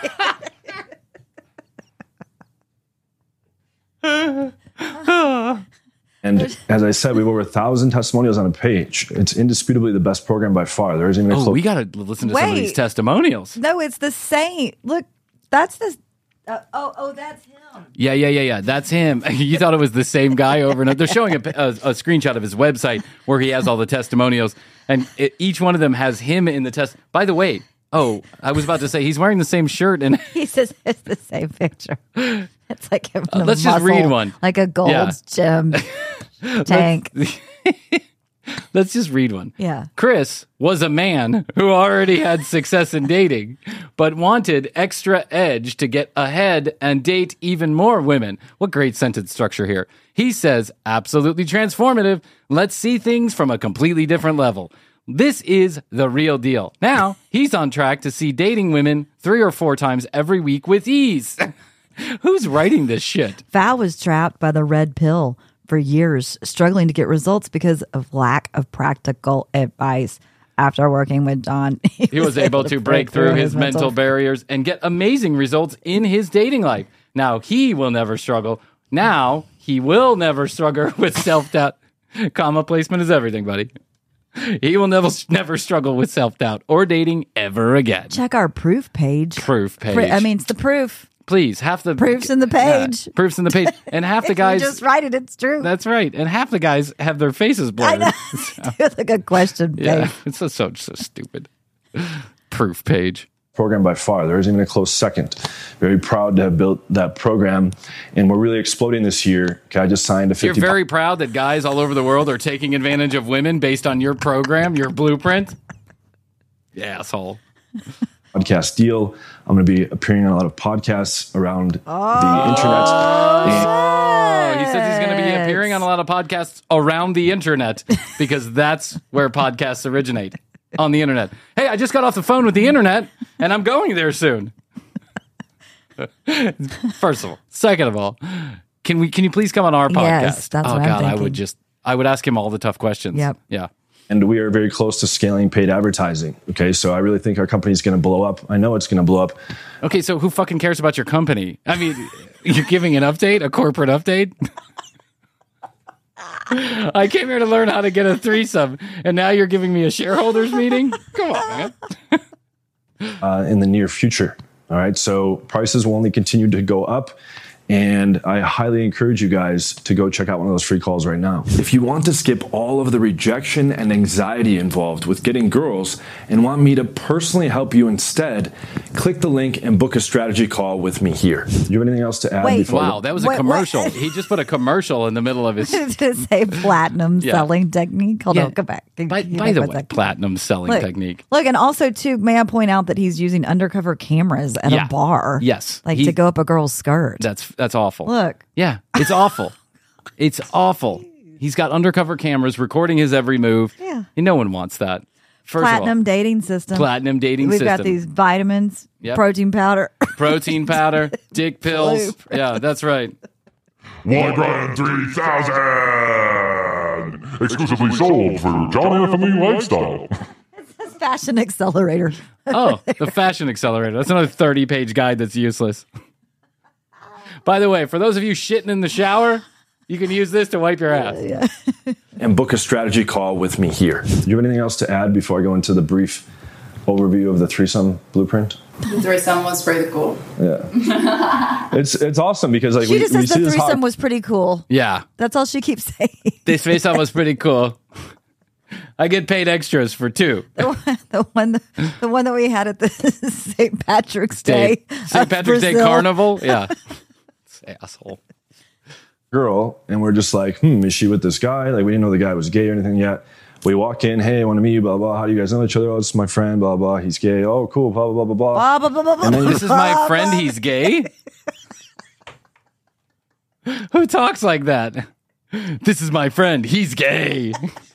And as I said, we have over a thousand testimonials on a page. It's indisputably the best program by far. There isn't even a Oh, close. we got to listen to Wait. some of these testimonials. No, it's the same. Look, that's the. Uh, oh, oh, that's him. Yeah, yeah, yeah, yeah. That's him. You thought it was the same guy over and over. They're showing a, a, a screenshot of his website where he has all the testimonials, and it, each one of them has him in the test. By the way, oh, I was about to say he's wearing the same shirt, and He says it's the same picture. It's like him in Uh, a let's just muscle, read one. like a gold Yeah. gem tank. let's just read one. Yeah. Chris was a man who already had success in dating, but wanted extra edge to get ahead and date even more women. What great sentence structure here. He says, absolutely transformative. Let's see things from a completely different level. This is the real deal. Now, he's on track to see dating women three or four times every week with ease. Who's writing this shit? Val was trapped by the red pill for years, struggling to get results because of lack of practical advice. After working with John, he, He was able to break through his mental barriers and get amazing results in his dating life. Now he will never struggle. Now he will never struggle with self-doubt. Comma placement is everything, buddy. He will never never struggle with self-doubt or dating ever again. Check our proof page. Proof page. Pri- I mean, it's the proof. Please, half the Proof's in the page. Yeah, proof's in the page, and half the If guys you just write it, it's true. That's right, and half the guys have their faces I blurred. know. It's like a question page. Yeah, it's so, so so stupid. Proof page. Program by far. There isn't even a close second. Very proud to have built that program, and we're really exploding this year. Okay, I just signed a You're fifty. very proud that guys all over the world are taking advantage of women based on your program, your blueprint. Yeah, asshole. podcast deal. I'm going to be appearing on a lot of podcasts around the internet. Oh, he says he's going to be appearing on a lot of podcasts around the internet because that's where podcasts originate, on the internet. Hey, I just got off the phone with the internet, and I'm going there soon. First of all, second of all, can we? Can you please come on our podcast? Yes, that's oh what I'm God, I thinking. would just, I would ask him all the tough questions. Yep. Yeah. And we are very close to scaling paid advertising. Okay, so I really think our company is going to blow up. I know it's going to blow up. Okay, so who fucking cares about your company? I mean, you're giving an update, a corporate update? I came here to learn how to get a threesome, and now you're giving me a shareholders meeting? Come on, man. uh, in the near future. All right, so prices will only continue to go up. And I highly encourage you guys to go check out one of those free calls right now. If you want to skip all of the rejection and anxiety involved with getting girls and want me to personally help you instead, click the link and book a strategy call with me here. Do you have anything else to add? Wait. before Wow, that was a Wait, commercial. what? He just put a commercial in the middle of his... to say platinum Yeah. selling technique. Hold Yeah. on, go back. By, You by know the what's way, that? platinum selling Look, technique. Look, and also too, may I point out that he's using undercover cameras at Yeah. a bar. Yes. like He- to go up a girl's skirt. That's that's awful. Look, Yeah, it's awful. It's awful. He's got undercover cameras recording his every move. Yeah. And no one wants that. First platinum dating system. of all, platinum dating We've system. got these vitamins, Yep. protein powder. Protein powder, dick pills. Yeah, that's right. One grand three thousand! Exclusively sold for Johnny F M E Lifestyle. Fashion accelerator. Oh, the fashion accelerator. That's another thirty-page guide that's useless. By the way, for those of you shitting in the shower, you can use this to wipe your ass. and book a strategy call with me here. Do you have anything else to add before I go into the brief overview of the threesome blueprint? The threesome was pretty cool. Yeah, it's it's awesome because like She we, just we says see the this threesome hot. was pretty cool. Yeah, That's all she keeps saying. this face off was pretty cool. I get paid extras for two. The one, the one, the one that we had at the Saint Patrick's Day, Saint of Patrick's Day Brazil. Carnival. Yeah, asshole. girl, and we're just like, hmm, is she with this guy? Like, we didn't know the guy was gay or anything yet. We walk in, hey, I want to meet you, blah, blah. How do you guys know each other? Oh, it's my friend, blah, blah. He's gay. Oh, cool, blah, blah, blah, blah, blah. Blah, blah, blah, blah, And then blah, This is my blah, friend. blah. He's gay. Who talks like that? This is my friend. He's gay.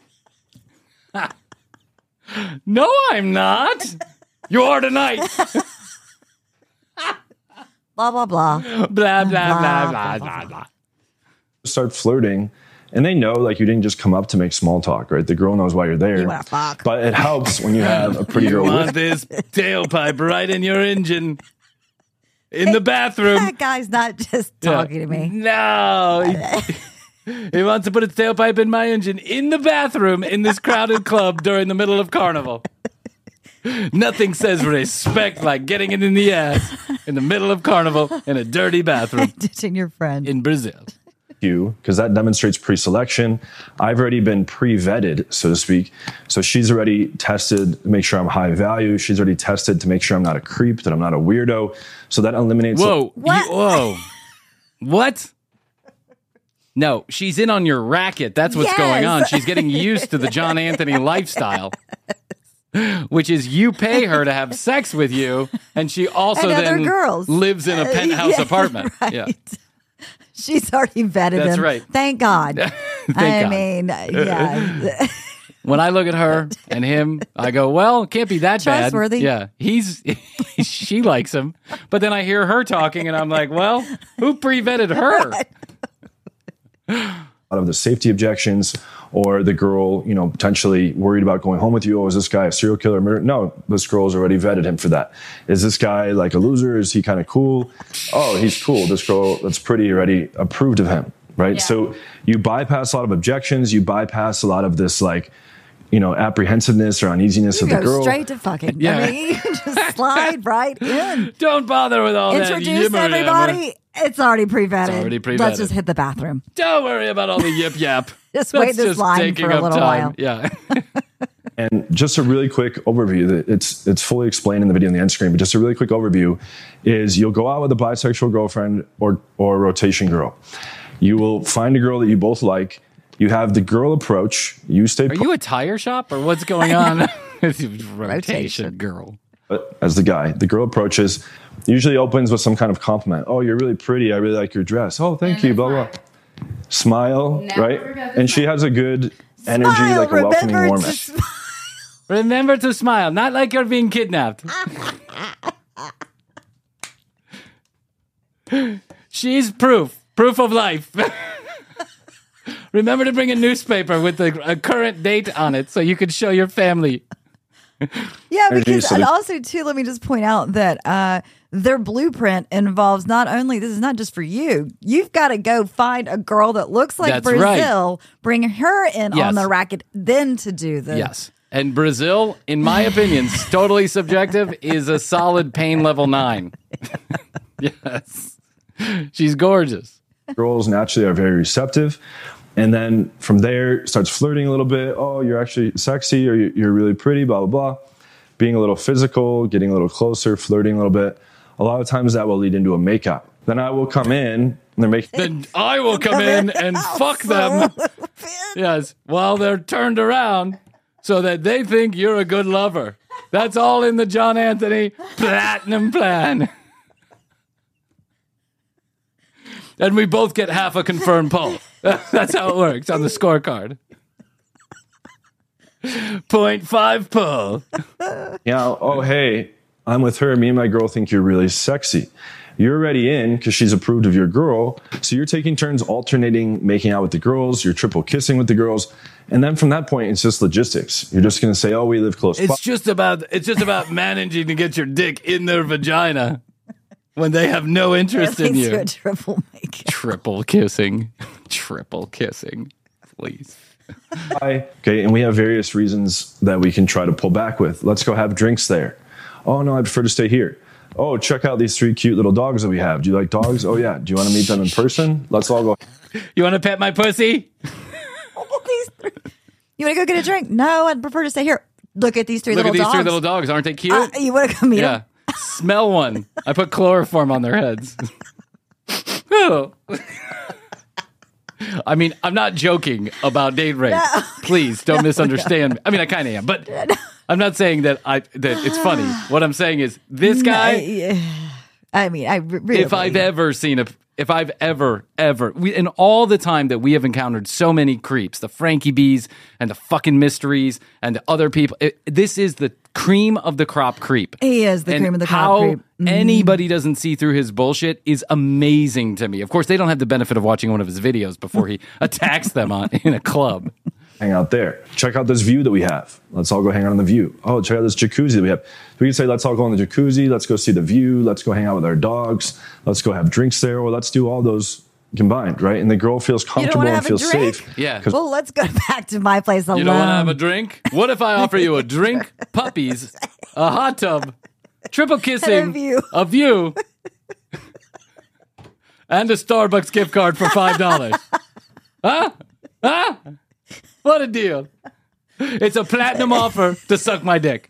No, I'm not. You are tonight. Blah, blah, blah. Blah, blah, blah, blah, blah, blah. Start flirting, and they know like you didn't just come up to make small talk, right? The girl knows why you're there. You wanna fuck. But it helps when you have a pretty You girl want with this tailpipe right in your engine. In the bathroom. That guy's not just talking to me. No. He, he wants to put his tailpipe in my engine in the bathroom in this crowded club during the middle of carnival. Nothing says respect like getting it in the ass in the middle of carnival in a dirty bathroom. Ditching your friend. In Brazil. you, because that demonstrates pre-selection. I've already been pre-vetted, so to speak. So she's already tested to make sure I'm high value. She's already tested to make sure I'm not a creep, that I'm not a weirdo. So that eliminates... Whoa. You, whoa. What? No, she's in on your racket. That's what's Yes. going on. She's getting used to the John Anthony lifestyle, which is you pay her to have sex with you, and she also And other then girls. lives in a Uh, penthouse yeah, apartment. right. Yeah. She's already vetted That's him. right. Thank God. Thank I God. mean, yeah. When I look at her and him, I go, well, it can't be that bad. Trustworthy. Yeah. He's, she likes him. But then I hear her talking and I'm like, well, who pre-vetted her? A lot of the safety objections, or the girl, you know, potentially worried about going home with you. Oh, is this guy a serial killer? Murder? No, this girl's already vetted him for that. Is this guy like a loser? Is he kind of cool? Oh, he's cool. This girl that's pretty already approved of him, right? Yeah. So you bypass a lot of objections. You bypass a lot of this, like, you know, apprehensiveness or uneasiness You of the go girl. straight to fucking. Yeah. I mean, you just slide right in. Don't bother with all Introduce that yimmer everybody. yammer. It's already pre-vetted. It's already pre-vetted. Let's just hit the bathroom. Don't worry about all the yip yap. Just That's wait this just line taking for a up little time. while. Yeah. And just a really quick overview, that it's it's fully explained in the video on the end screen, but just a really quick overview is you'll go out with a bisexual girlfriend or or a rotation girl. You will find a girl that you both like. You have the girl approach. You stay Are you a tire shop or what's going on? Rotation girl. put as the guy. The girl approaches, usually opens with some kind of compliment. Oh, you're really pretty. I really like your dress. Oh, thank you. Blah, blah. Smile, Never right? forget to And she smile. has a good energy, Smile, like a welcoming remember warmth. to smile. Remember to smile, not like you're being kidnapped. She's proof, proof of life. Remember to bring a newspaper with a, a current date on it so you could show your family. Yeah, Energy, because so and they- also too, let me just point out that uh, their blueprint involves not only this is not just for you. You've got to go find a girl that looks like That's right. Brazil, bring her in Yes. on the racket, then to do the Yes. And Brazil, in my opinion, s- totally subjective, is a solid pain level nine. Yes. She's gorgeous. Girls naturally are very receptive. And then from there, starts flirting a little bit. Oh, you're actually sexy, or you're really pretty, blah, blah, blah. Being a little physical, getting a little closer, flirting a little bit. A lot of times that will lead into a makeout. Then I will come in, and they're making... Then I will come in and fuck them. Yes, while they're turned around so that they think you're a good lover. That's all in the John Anthony Platinum Plan. And we both get half a confirmed poll. That's how it works on the scorecard. Point five pull. Yeah, oh, hey, I'm with her. Me and my girl think you're really sexy. You're already in because she's approved of your girl. So you're taking turns alternating, making out with the girls. You're triple kissing with the girls. And then from that point, it's just logistics. You're just going to say, oh, we live close by. It's just about it's just about managing to get your dick in their vagina when they have no interest in Leads to you. a triple make. Triple kissing. Triple kissing. Please. Hi. Okay, and we have various reasons that we can try to pull back with. Let's go have drinks there. Oh, no, I prefer to stay here. Oh, check out these three cute little dogs that we have. Do you like dogs? Oh, yeah. Do you want to meet them in person? Let's all go. You want to pet my pussy? Look at these three. You want to go get a drink? No, I'd prefer to stay here. Look at these three Look at little these dogs. three little dogs. Aren't they cute? Uh, you want to go meet yeah. them? Smell one. I put chloroform on their heads. Oh. I mean, I'm not joking about date rape. No. Please don't misunderstand. I mean, I kind of am, but I'm not saying that I that it's funny. What I'm saying is this guy, I, I mean, I re- really. if I've ever seen a if I've ever, ever, we, in all the time that we have encountered so many creeps, the Frankie B's and the fucking mysteries and the other people, it, this is the cream of the crop creep. He is the and cream of the crop how creep. Mm. anybody doesn't see through his bullshit is amazing to me. Of course, they don't have the benefit of watching one of his videos before he attacks them on in a club. Hang out there. Check out this view that we have. Let's all go hang out on the view. Oh, check out this jacuzzi that we have. We can say, let's all go in the jacuzzi. Let's go see the view. Let's go hang out with our dogs. Let's go have drinks there. Or let's do all those combined, right? And the girl feels comfortable and feels safe. Yeah. Well, let's go back to my place alone. You don't want to have a drink? What if I offer you a drink, puppies, a hot tub, triple kissing, And a view. a view, and a Starbucks gift card for five dollars? Huh? Huh? What a deal. It's a platinum offer to suck my dick.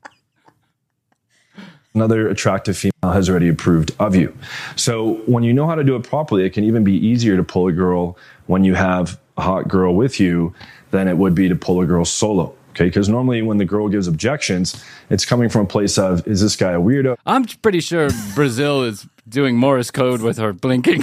Another attractive female has already approved of you. So when you know how to do it properly, it can even be easier to pull a girl when you have a hot girl with you than it would be to pull a girl solo. Okay, because normally when the girl gives objections, it's coming from a place of, is this guy a weirdo? I'm pretty sure Brazil is doing Morse code with her blinking.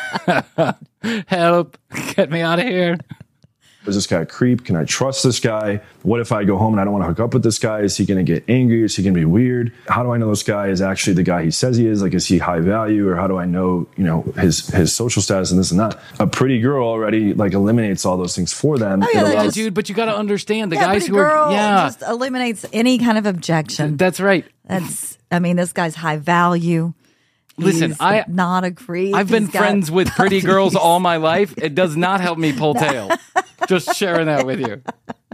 Help, get me out of here. Is this guy a creep? Can I trust this guy? What if I go home and I don't want to hook up with this guy? Is he going to get angry? Is he going to be weird? How do I know this guy is actually the guy he says he is? Like, is he high value? Or how do I know, you know, his his social status and this and that? A pretty girl already like eliminates all those things for them. Oh, yeah, It that allows- just- Dude, but you got to understand the yeah, guys pretty who girl are, yeah, just eliminates any kind of objection. that's right. That's, I mean, this guy's high value. Listen, He's I not a creep. I've been He's got friends with pretty puppies. girls all my life. It does not help me pull tail. Just sharing that with you.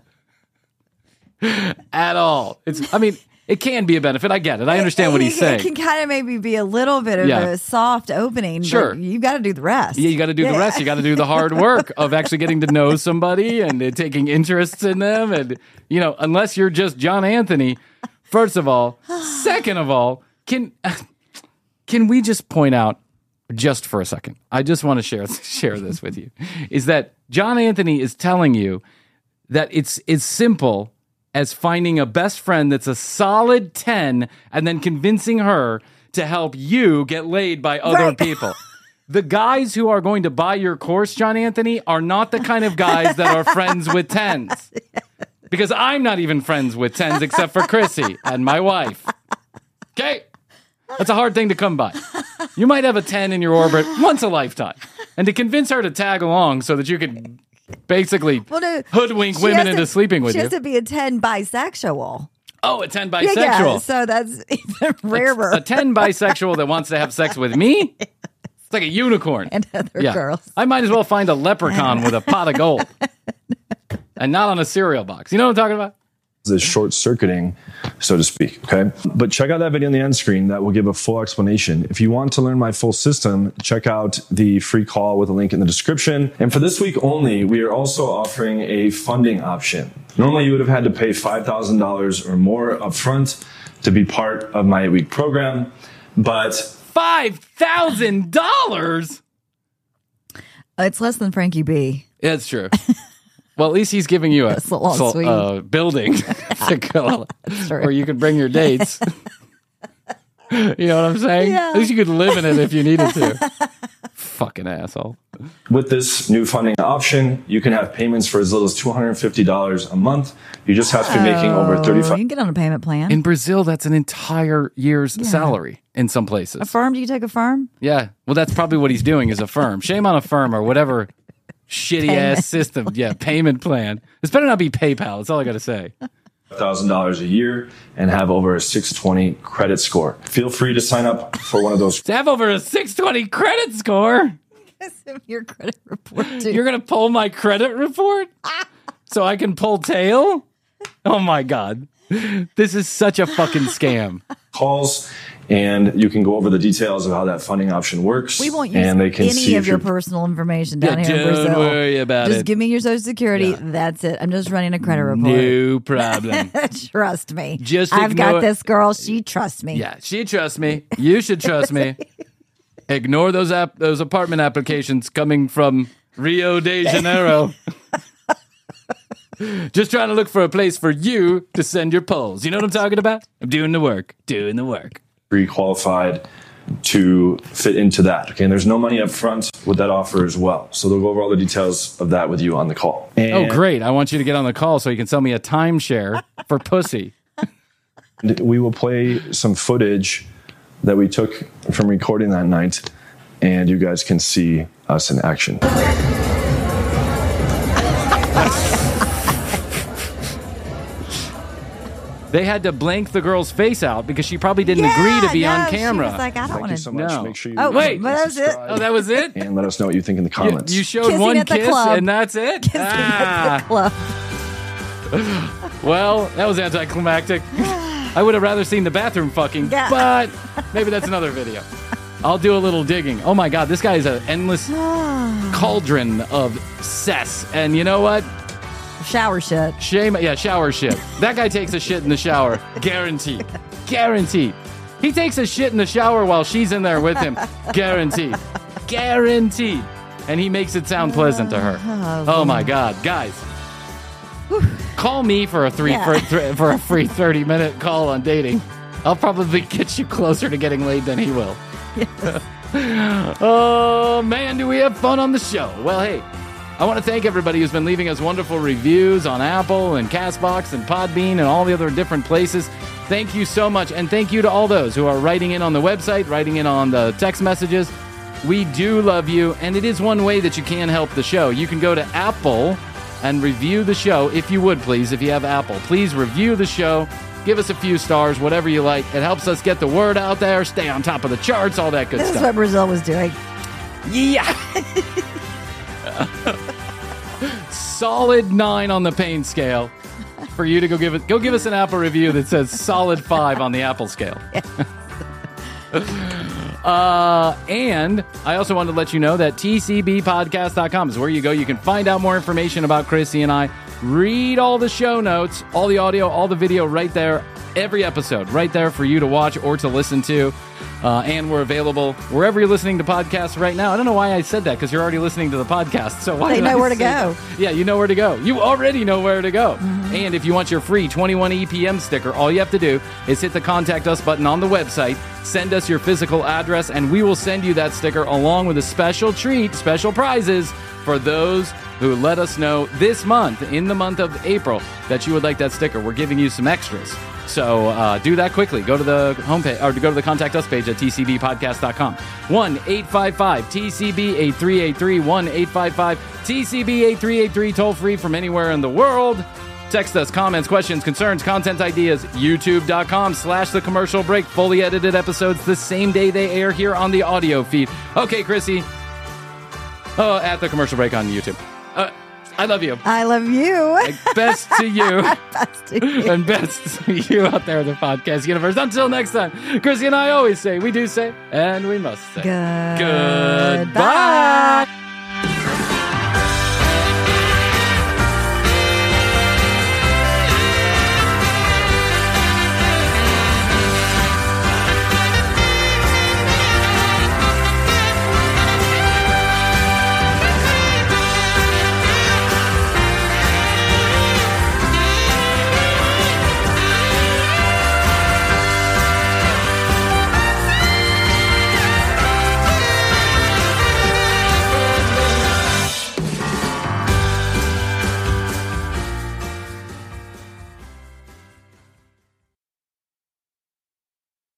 At all. It's I mean, it can be a benefit. I get it. I understand what he's it, saying. It can kind of maybe be a little bit of Yeah. a soft opening. Sure. But you got to do the rest. Yeah, you got to do the Yeah. rest. You got to do the hard work of actually getting to know somebody and uh, taking interests in them. And, you know, unless you're just John Anthony, first of all. Second of all, can can we just point out, just for a second, I just want to share share this with you, is that John Anthony is telling you that it's as simple as finding a best friend that's a solid ten and then convincing her to help you get laid by other Right. people. The guys who are going to buy your course, John Anthony, are not the kind of guys that are friends with tens. Because I'm not even friends with tens except for Chrissy and my wife. Okay? That's a hard thing to come by. You might have a ten in your orbit once a lifetime. And to convince her to tag along so that you can basically Well, no, hoodwink she women has into to- sleeping with she you. has to be a ten bisexual. Oh, a ten Yeah, bisexual. yeah, so that's even rarer. A ten bisexual that wants to have sex with me? It's like a unicorn. And other Yeah. girls. I might as well find a leprechaun with a pot of gold. And not on a cereal box. You know what I'm talking about? Is short circuiting, so to speak. Okay. But check out that video on the end screen that will give a full explanation. If you want to learn my full system, check out the free call with a link in the description. And for this week only, we are also offering a funding option. Normally you would have had to pay five thousand dollars or more upfront to be part of my eight week program, but Five thousand dollars. It's less than Frankie B. That's true. Well, at least he's giving you a, That's a little so- sweet. uh, building to go, true. where you can bring your dates. You know what I'm saying? Yeah. At least you could live in it if you needed to. Fucking asshole. with this new funding option, you can have payments for as little as two hundred fifty dollars a month. You just have to be making over Oh, thirty-five. You can get on a payment plan. In Brazil, that's an entire year's Yeah. salary in some places. Affirm? Do you take Affirm? Yeah. Well, that's probably what he's doing is a firm. Shame on a firm or whatever shitty Payment. ass system. Yeah, payment plan. This better not be PayPal. That's all I got to say. one thousand dollars a year and have over a six twenty credit score. Feel free to sign up for one of those. To have over a six twenty credit score, Your credit report, too. you're going to pull my credit report so I can pull tail? Oh my God. This is such a fucking scam. Calls, and you can go over the details of how that funding option works. We won't use and they can any see of if your you're personal information down Yeah, here in don't Brazil. worry about just it. give me your social security. That's it. I'm just running a credit report. No problem. Trust me. Just I've got ignore- this girl. She trusts me. Yeah, she trusts me. You should trust me. Ignore those app- those apartment applications coming from Rio de Janeiro. Just trying to look for a place for you to send your polls. You know what I'm talking about? I'm doing the work. Doing the work. pre-qualified to fit into that. Okay, and there's no money up front with that offer as well. So they'll go over all the details of that with you on the call. And Oh, great. I want you to get on the call so you can sell me a timeshare for pussy. we will play some footage that we took from recording that night, and you guys can see us in action. They had to blank the girl's face out because she probably didn't Yeah, agree to be no, on she camera. was like, I don't Thank want you to. so much. No. Make sure you Oh, Wait. but that was it. Oh, that was it? and let us know what you think in the You, comments. you showed Kissing one at the kiss club. and that's it? Kissing at the club. Well, that was anticlimactic. I would have rather seen the bathroom fucking, Yeah. but maybe that's another video. I'll do a little digging. Oh my God, this guy is an endless cauldron of cess. And you know what? Shower shit. Shame, yeah, shower shit. That guy takes a shit in the shower. Guaranteed. Guaranteed. He takes a shit in the shower while she's in there with him. Guaranteed. Guaranteed. And he makes it sound pleasant to her. Oh my God, guys. Call me for a three Yeah. for, th- for a free thirty minute call on dating. I'll probably get you closer to getting laid than he will. Oh man, do we have fun on the show? Well, hey, I want to thank everybody who's been leaving us wonderful reviews on Apple and CastBox and Podbean and all the other different places. Thank you so much, and thank you to all those who are writing in on the website, writing in on the text messages. We do love you, and it is one way that you can help the show. You can go to Apple and review the show, if you would, please, if you have Apple. Please review the show. Give us a few stars, whatever you like. It helps us get the word out there, stay on top of the charts, all that good This is stuff. what Brazil was doing. Yeah. Solid nine on the pain scale for you to go give it. Go give us an Apple review that says solid five on the Apple scale. Uh, and I also wanted to let you know that T C B podcast dot com is where you go. You can find out more information about Chrissy and I. Read all the show notes, all the audio, all the video right there. Every episode right there for you to watch or to listen to. Uh, and we're available wherever you're listening to podcasts right now. I don't know why I said that because you're already listening to the podcast. So why They did know I where to say go. that? Yeah, you know where to go. You already know where to go. Mm-hmm. And if you want your free twenty-one E P M sticker, all you have to do is hit the Contact Us button on the website, send us your physical address, and we will send you that sticker along with a special treat, special prizes for those who let us know this month, in the month of April, that you would like that sticker. We're giving you some extras. So uh, do that quickly. Go to the homepage, or go to the Contact Us page at T C B podcast dot com. one eight five five T C B eight three eight three, one eight five five T C B eight three eight three, toll free from anywhere in the world. Text us comments, questions, concerns, content ideas, youtube.com slash the commercial break. Fully edited episodes the same day they air here on the audio feed. Okay, Chrissy. Oh, at the commercial break on YouTube. Uh, I love you. I love you. Best to you. Best to you. And best to you out there in the podcast universe. Until next time, Chrissy and I always say, we do say, and we must say. Good. Goodbye.